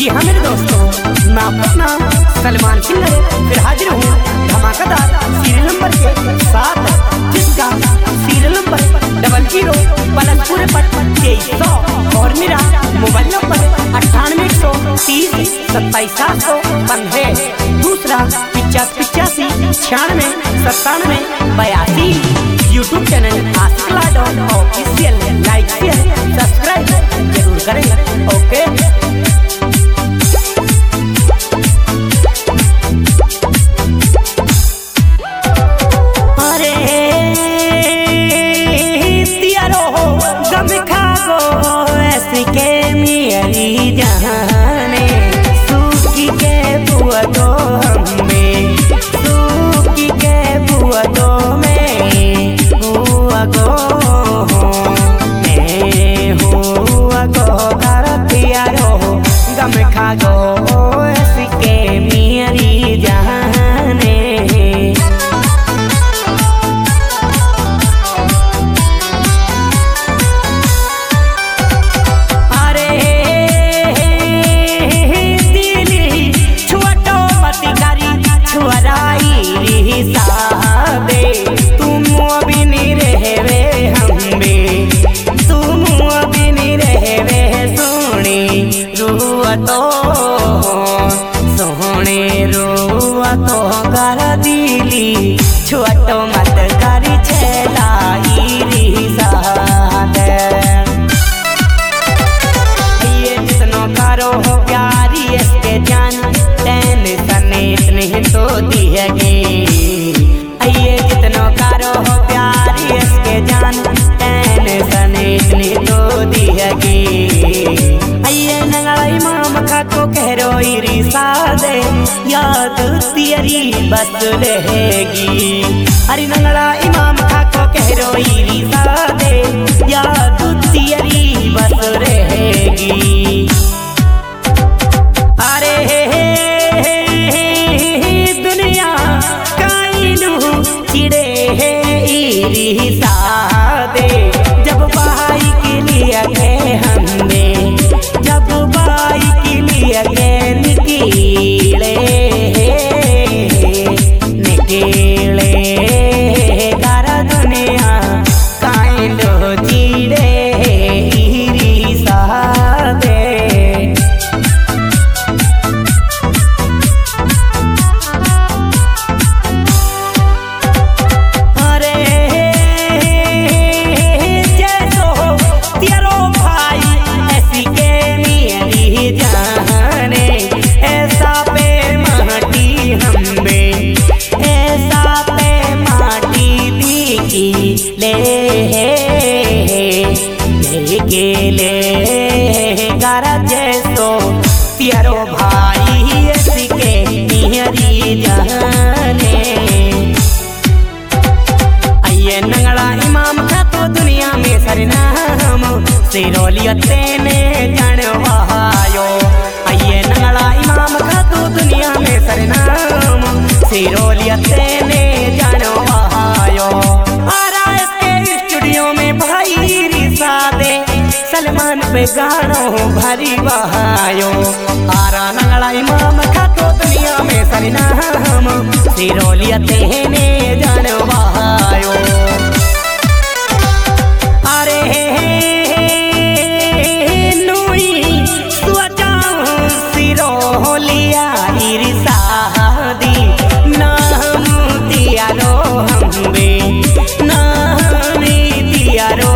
जी हाँ मेरे दोस्तों, मैं अपना सलमान सिंह फिर हाजिर हूँ धमाकेदार सीरियल नंबर के साथ, जिसका सीरियल नंबर 00+2300 और मेरा मोबाइल नंबर 9813077715, दूसरा 8585969782। यूट्यूब चैनल आशिकला.ऑफिशियल लाइक शेयर सब्सक्राइब जरूर करें। ओके के मेरी जहाने सूखी के बुआ दो हमें, सूखी के बुआ दो में हुआ गो मैं हुआ गो कर प्यारो गम खा गो के मेरी जहाने। तो सोहने रुआ तो कर दिली छोटो मत करी छेलाई सादे, ये जितनो करो हो प्यारी इसके जान टेंशन इतनी तो दिएगी, ये जितनो करो हो प्यारी इसके जान टेंशन इतनी तो दिएगी। को कहरो ईरिसा दे याद तेरी बस रहेगी, अरे नंगला इमाम खा को कहरो ईरिसा दे याद तेरी बस रहेगी। अरे दुनिया काइनू चिड़े है ईरिसा दे, जब भाई के लिए गए हमने, जब भाई के लिए निकले निकले कर दुनिया काइंडो चिड़े ईरिसा दे। अरे जैसो तेरो भाई ऐसी के मेरी जाने, ऐसा पे माटी हम्बे ऐसा पे माटी दिखी ले ले कर जैसो तेरो भाई ऐसी के मेरी जाने। आइए नंगला इमाम का तो दुनिया में सरनाम सिरोलियते ने जानवायो, आइए नंगला इमाम का तो दुनिया में सरनाम सिरोलियते ने जानवायो। आरा इसके स्टूडियो में भाई रिसा दे सलमान पे गानो भरी बहायो, आरा नंगला इमाम का तो दुनिया में सरनाम सिरोलियते ने जानवायो। अरे सिरोलिया ईरिसा दी नाम दिया रो हम्बे, नाम दिया रो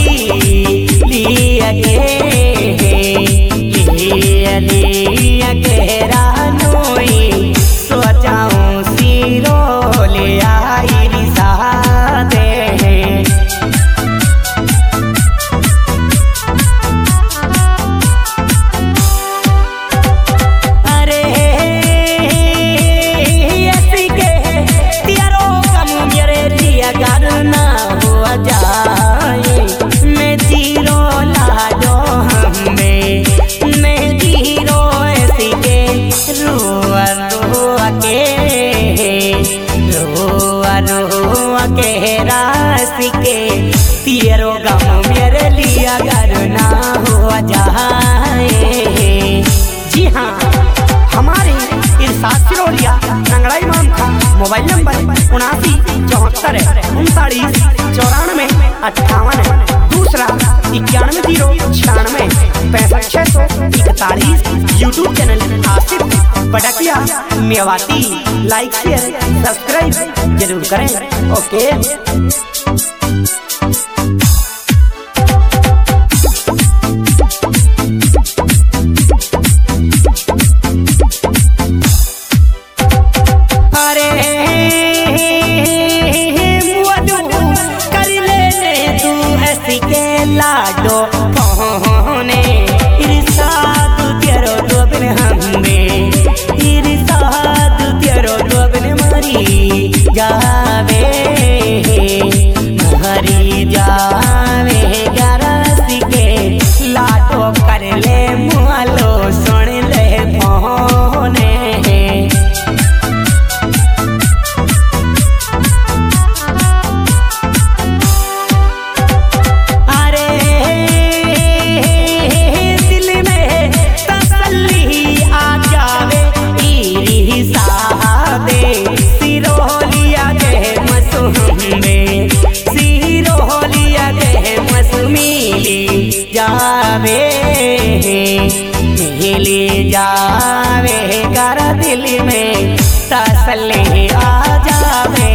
लिया के रानोई सोचाऊं सिरोलिया मोबाइल नंबर 7974399458। दूसरा 9106965641। YouTube channel Asif Badkiya Mewati. Like share subscribe जरूर करें। ओके। लाडो फोने इरसाद तेरो दोबन हमने इरसाद तेरो दोबन मरी जावे मरी जावे गरसी के लाडो कर ले मुआलो सुन ले फोने। जावे मिली जावे कर दिल में तसल्ली आ जावे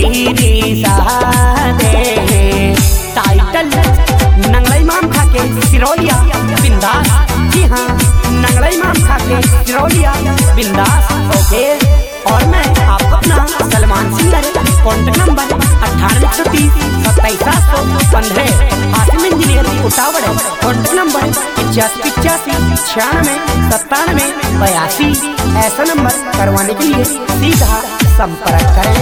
दे। टाइटल नंगला इमाम खा के सिरोलिया बिंदास। जी हाँ, नंगला इमाम खा के सिरोलिया बिंदास। ओके। और मैं आपको अपना सलमान सिंगर कॉन्टेक्ट नंबर 9830 27715 आसिम इंजीनियर उटावड़। Contact number 8585969782। ऐसा नंबर करवाने के लिए सीधा संपर्क करें।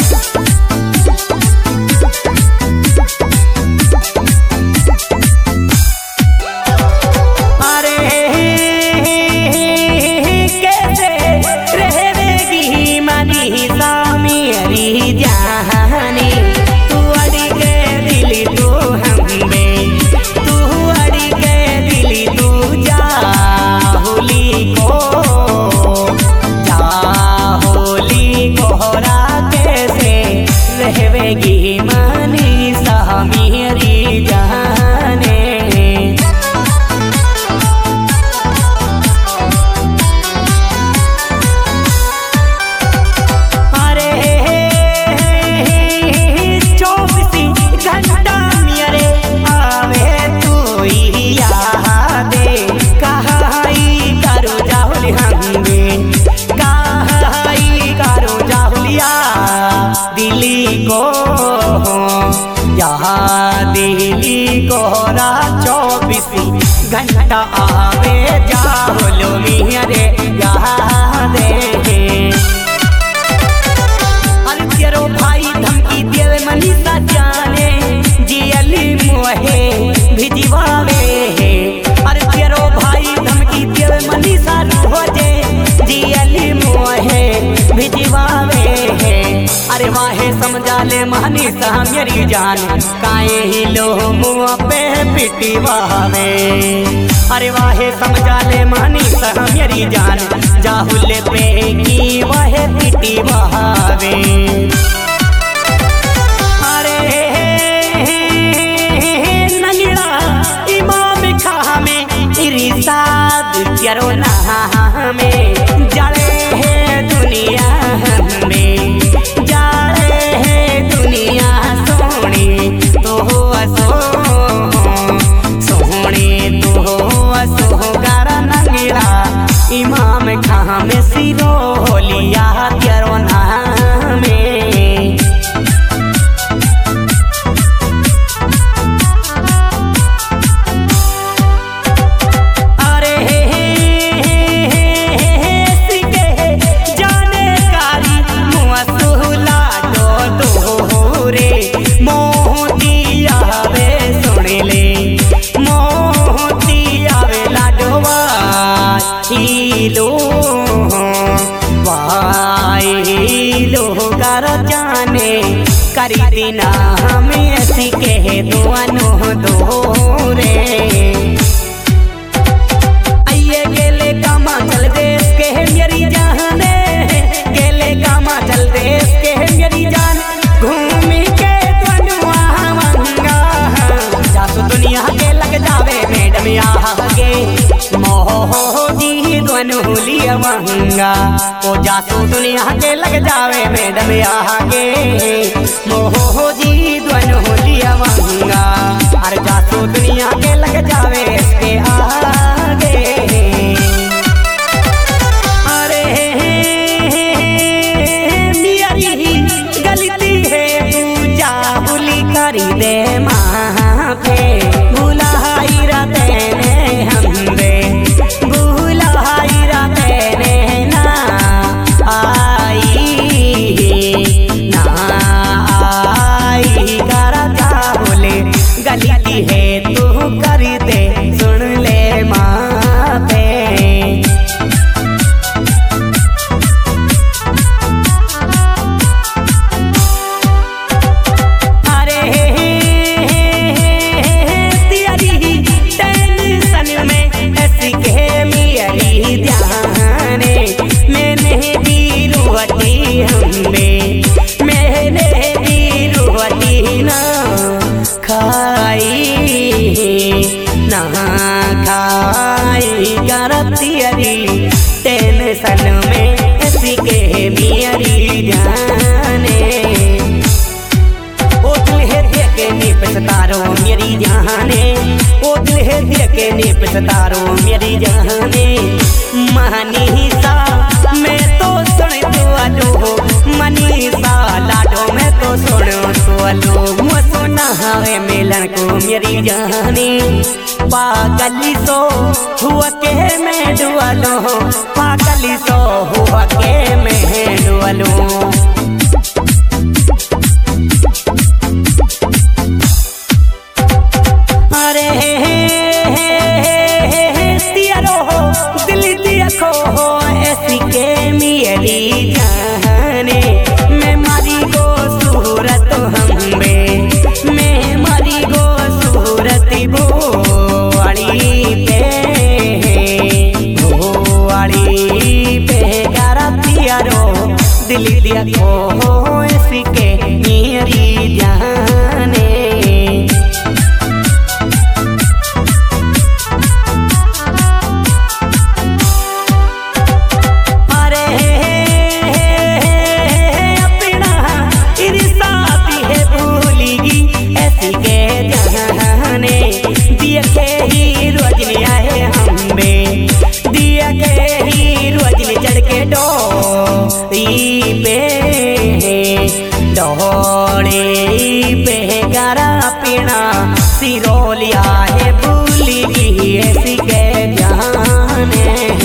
दिल्ली कोहरा 24 घंटा आवे जाओ मियारे दे। अरे तेरो भाई धमकी देवे मनीषा जाने जियली मोहे भिजवावे। अरे तेरो भाई धमकी देवे मनीषा रोजे जियली मोहे भिजवावे। अरे वाहे समझा ले मनीषा मेरी जान काहे ही लो मुँह पे पिटी बहावे। अरे वाहे समझा ले मनीषा मेरी जान जाहुल पे की वाहे पिटी बहावे। अरे नंगड़ा इमाम खा में इरसाद तेरो नाम में जड़े है दुनिया में इमाम खां में सिरोलिया तेरो नाम में। अरे सिके जाने कारी मुआसुला दो रे मोती आवे सुन ले मोती आवे लाडवा लो वाइलो कर जाने करी दिना हमें ऐसी कह दो रे। आइए गेले कामा चल देश के मेरी जाने गेले कामा चल देश के मोदी दुनिया महंगा ओ जासू दुनिया के लग जावे मैडम आगे मोदी दुनिया महंगा अरे जासू दुनिया के लग जावे इसके आगे अरे मेरी गलती है तू जाबुली करी दे माँ पे बुलाई राते ने हमरे बुलाई राते ने ना आई करता बोले गलती है तू कर दे सुन ले माँ पे टेंशन में ऐसी के मेरी जाने ओ दिल है दिल के नीप सतारो मेरी जाने ओ दिल है दिल के नीप सतारो मेरी जाने मनीषा मैं तो सुन तो आलो मनीषा लाडो मैं तो सुन तो आलो सुना हवे मिलन को मेरी जाने पागली सो हुआ के मैं डुअलो पागली सो हुआ के मैं डुअलो अरे तियारो दिल दिया खो ऐसी के मेरी जाने मैं मारी गो सूरत हमें मैं मारी गो सूरत दिल दिया को ऐसी के मेरी जाने अरे अपना इरसाती है भूलेगी ऐसी के जाने दिया के ही रोजनी आए हमें दिया के ही रोजनी चढ़ के डोड़े पे गारा पीना सिरोलिया है भूली ऐसी के जाने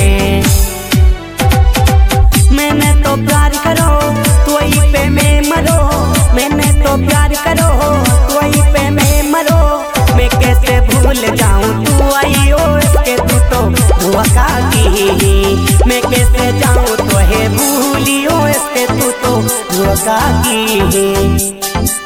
मैंने तो प्यार करो तू पे मैं मरो मैंने तो प्यार करो तू पे मैं मरो मैं कैसे भूल जाऊं तू आई हो इसके तू तो धोखा की मैं कैसे जाऊं तो है भूलियो इसके तू तो धोखा की